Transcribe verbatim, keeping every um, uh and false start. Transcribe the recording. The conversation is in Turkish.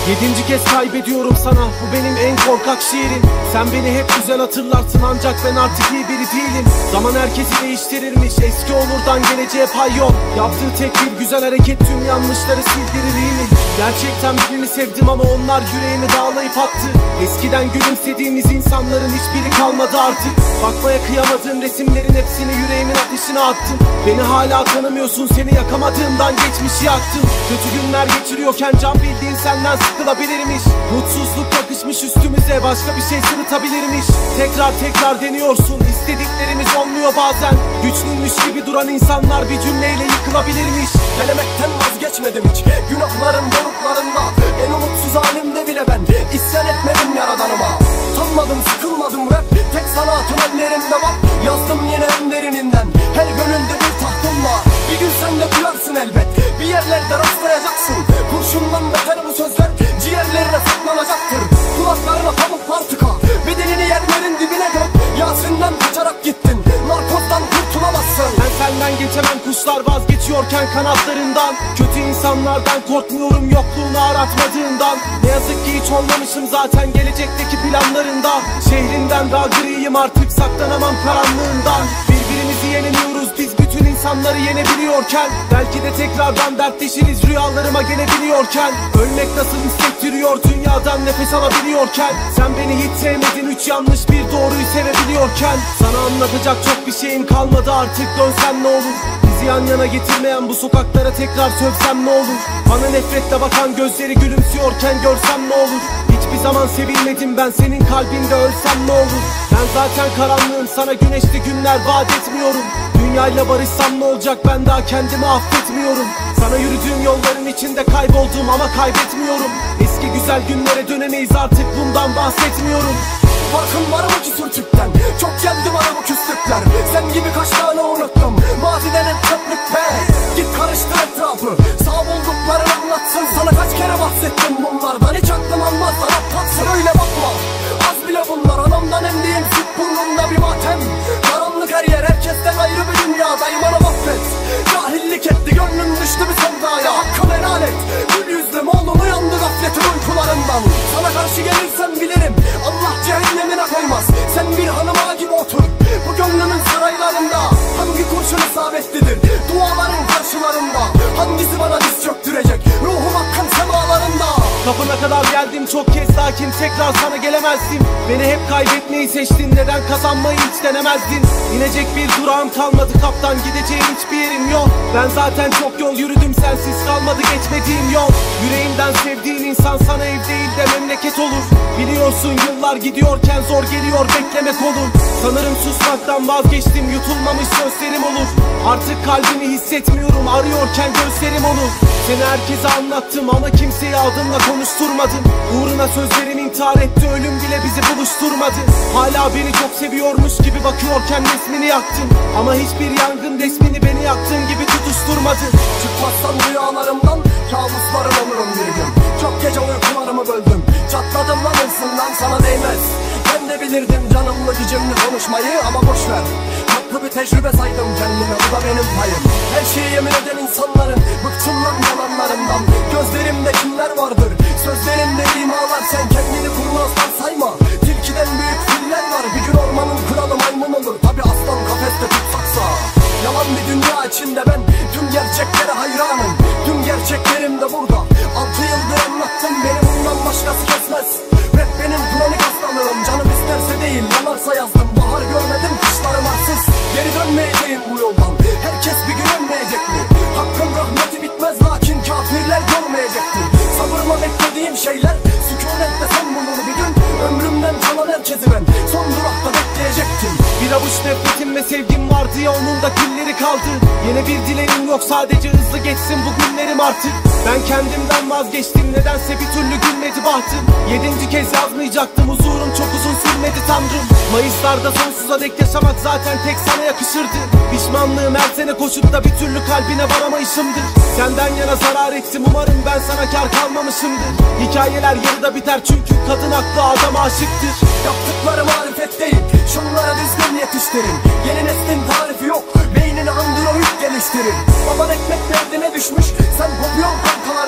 Yedinci kez kaybediyorum sana, bu benim en korkak şiirim. Sen beni hep güzel hatırlarsın ancak ben artık iyi biri değilim. Zaman herkesi değiştirirmiş, eski olurdan geleceğe pay yok. Yaptığı tek bir güzel hareket tüm yanlışları sildirir iyi mi? Gerçekten birini sevdim ama onlar yüreğimi dağlayıp attı. Eskiden gülümsediğimiz insanların hiçbiri kalmadı artık. Bakmaya kıyamadığım resimlerin hepsini yüreğimin ateşine attım. Beni hala tanımıyorsun, seni yakamadığımdan geçmişi yaktım. Kötü günler geçiriyorken can bildiğin senden sıkılabilirmiş. Mutsuzluk yakışmış üstümüze, başka bir şey sırıtabilirmiş. Tekrar tekrar deniyorsun, istediklerimiz olmuyor bazen. Güçlüymüş gibi duran insanlar bir cümleyle yıkılabilirmiş. Denemekten vazgeçmedim hiç, günahlarım doruklarında. En umutsuz halimde bile ben isyan etmedim yaradanıma. Utanmadım, sıkılmadım rap, tek sanatım ellerimde bak. Yazdım yine en derininden, her gönülde bir tahtım var. Bir gün sen de duyarsın elbet, bir yerlerde rastlayacaksın. Kurşundan beter bu sözler, ciğerlerine saklanacaktır. Kulaklarına pamuklar tıka, bedenini yerlerin dibine gök. Yasin'den kaçarak gittin, narkozdan kurtulamazsın. Ben senden geçemem, kuşlar vazgeçiyorken kanatlarından. Kötü insanlardan korkmuyorum yokluğunu aratmadığından. Ne yazık ki hiç olmamışım zaten gelecekteki planlarında. Şehrinden daha griyim artık, saklanamam karanlığından. Birbirimizi yeniliyoruz biz bütün insanları yenebiliyorken. Belki de tekrardan dertleşiriz rüyalarıma gelebiliyorken. Ölmek nasıl hissettiriyor dünyadan nefes alabiliyorken. Sen beni hiç sevmedin, üç yanlış bir doğruyu sevebiliyorken. Sana anlatacak çok bir şeyim kalmadı artık, dönsen ne olur? Bizi yan yana getirmeyen bu sokaklara tekrar sövsem ne olur? Bana nefretle bakan gözleri gülümsüyorken görsem ne olur? Hiçbir zaman sevilmedim ben, senin kalbinde ölsem ne olur? Ben zaten karanlığım, sana güneşli günler vaat etmiyorum. Dünyayla barışsam ne olacak, ben daha kendimi affetmiyorum. Sana yürüdüğüm yolların içinde kayboldum ama kaybetmiyorum. Eski güzel günlere dönemeyiz artık, bundan bahsetmiyorum. Farkın var mı ki sürtükten? Çok geldi bana bu küslükler. Sen gibi kaç tane unuttum, maziden hep çöplükte. Git karıştır etrafı, sağ bulduklarını anlatsın. Sana kaç kere bahsettim bunlardan, hiç aklım almaz anlatsın. Öyle bakma, az bile bunlar. Anamdan emdiğim süt burnumda bir matem. Karanlık her yer, herkesten ayrı bir dünyadayım, bana affet. Cahillik etti, gönlüm düştü bir sevdaya. Hakkını helal et, gül yüzlüm oğlum uyandı gafletin uykularından. Sana karşı gelirsem bilirim, Allah cehennemine koymaz. Sen bir hanıma gibi otur, bu gönlümün saraylarında. Hangi kurşun isabetlidir, duaların karşılarında. Hangisi bana diz çöktürecek, ruhum hakkın semalarında. Kapına kadar geldim çok kez, lakin tekrar sana gelemezdim. Beni hep kaybetmeyi seçtin, neden kazanmayı hiç denemezdin? İnecek bir durağım kalmadı kaptan, gideceğim hiçbir yerim yok. Ben zaten çok yol yürüdüm, sensiz kalmadı geçmediğim yol. Yüreğimden sevdiğin insan sana ev değil de memleket olur. Biliyorsun yıllar gidiyorken zor geliyor, beklemek olur. Sanırım susmaktan vazgeçtim, yutulmamış sözlerim olur. Artık kalbimi hissetmiyorum, arıyorken gözlerim olur. Seni herkese anlattım ama kimseyi adımla konuşturmadım. Uğruna sözlerim intihar etti, ölüm bile bizi buluşturmadı. Hala beni çok seviyormuş gibi bakıyorken resmini yaktım. Ama hiçbir yangın resmini beni yaktığın gibi tutuşturmadı. Çıkmazsan rüyalarımdan, kabusların olurum bir gün. Çok gece uykularımı böldüm, çatladım lan hırsından, sana değmez. Ben de bilirdim canımlı gücümlü konuşmayı ama boşver. Tatlı bir tecrübe saydım kendime, bu da benim payım. Her şeyi yemin eden insanların, bıktım lan yalanlarından. Gözlerimde kimler vardır, sözlerimde imalar. Sen kendini kurnazdan sayma, tilkiden büyük filler var. Bir gün ormanın kralı maymun olur, tabi aslan kafeste tutsaksa. Yalan bir dünya içinde ben tüm gerçeklere hayranım. Tüm gerçeklerim de burada, altı yıldır anlattım, beni bundan başkası kesmez. Rap benim kronik hastalığım, canım isterse değil yanarsa yazdım. Bahar görmedim, kışlarım arsız, geri dönmeyeceğim bu yoldan. Herkes bir gün ölmeyecek mi? Hakkın rahmeti bitmez, lakin kafirler görmeyecektir. Sabırla beklediğim şeyler, sükunette son bulur bir gün. Ömrümden kalan herkesi ben son durakta bekleyecektim. Bir avuç nefretim ve sevgim vardı ya, onun da külleri kaldı. Yeni bir dileğim yok, sadece hızlı geçsin bu günlerim artık. Ben kendimden vazgeçtim, nedense bir türlü gülmedi bahtım. Yedinci kez yazmayacaktım, huzurum çok uzun sürmedi tanrım. Mayıslarda sonsuza dek yaşamak zaten tek sana yakışırdı. Pişmanlığım her sene koşup da bir türlü kalbine varamayışımdır. Senden yana zarar ettim, umarım ben sana kar kalmamışımdır. Hikayeler yarıda biter çünkü kadın aklı adam aşıktır. Yaptıkları marifet değil, şunlara düzgün yetiştirin. Yeni neslin tarifi yok, beynini android geliştirin. Baban ekmek derdine düşmüş, sen kopyon kankalar.